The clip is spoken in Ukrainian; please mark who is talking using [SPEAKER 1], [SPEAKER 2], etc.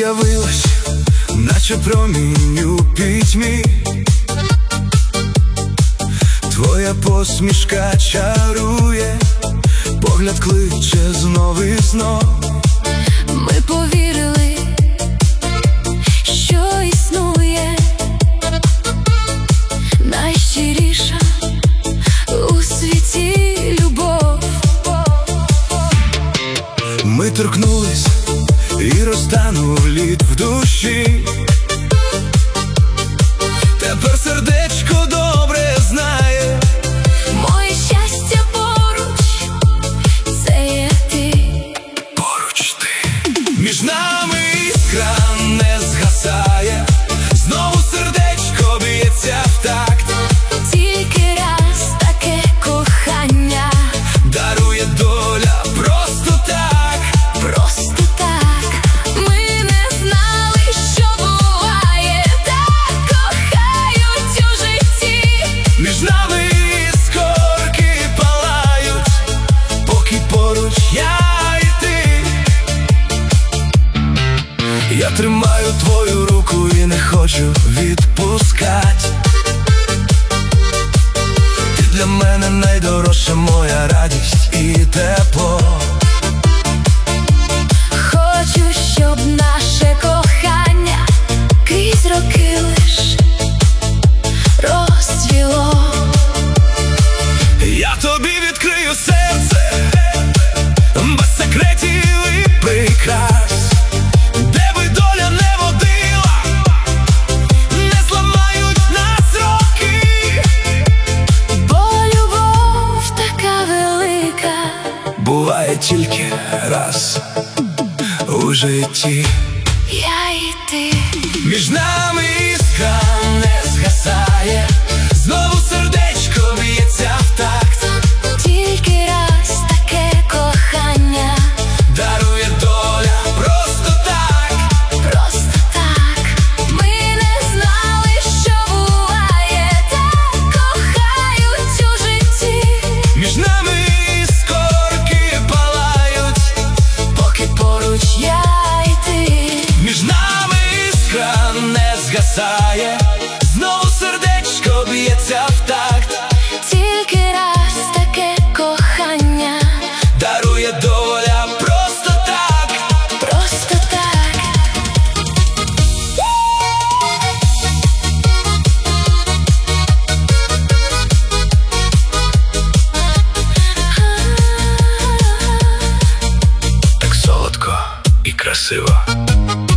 [SPEAKER 1] з'явилась, наче промінь у пітьмі. Твоя посмішка чарує, погляд кличе знов і знов.
[SPEAKER 2] Ми повірили, що існує найщиріша у світі любов.
[SPEAKER 1] Ми торкнулись і розтанув лід в душі. Тепер сердечко добре знає,
[SPEAKER 2] моє щастя поруч, це є ти.
[SPEAKER 1] поруч ти. Між нами іскра не згасає, знову сердечко б'ється в такт.
[SPEAKER 2] Тільки раз таке кохання
[SPEAKER 1] дарує доля просто так.
[SPEAKER 2] просто так. Ми не знали, що буває, так кохають у житті.
[SPEAKER 1] Між нами іскорки палають, поки поруч я і ти. Я тримаю твою руку і не хочу відпускать. Ти для мене найдорожча, моя радість і тепло.
[SPEAKER 2] Хочу, щоб наше кохання крізь роки лиш розцвіло.
[SPEAKER 1] Я тобі відкрию серце, без секретів і прикрас. Де би доля не водила, не зламають нас роки.
[SPEAKER 2] Бо любов така велика
[SPEAKER 1] Буває тільки раз у житті.
[SPEAKER 2] я і ти.
[SPEAKER 1] Між нами іскра не згасає, знову сердечко б'ється в такт.
[SPEAKER 2] Тільки раз таке кохання
[SPEAKER 1] дарує доля просто так.
[SPEAKER 2] просто так. Ми не знали, що буває, так кохають у житті.
[SPEAKER 1] Між нами іскорки палають,
[SPEAKER 2] Поки поруч я і ти.
[SPEAKER 1] між нами іскра не згасає, знову сердечко б'ється в такт.
[SPEAKER 2] Тільки раз таке кохання
[SPEAKER 1] дарує доля просто так.
[SPEAKER 2] просто так.
[SPEAKER 1] Так солодко і красиво.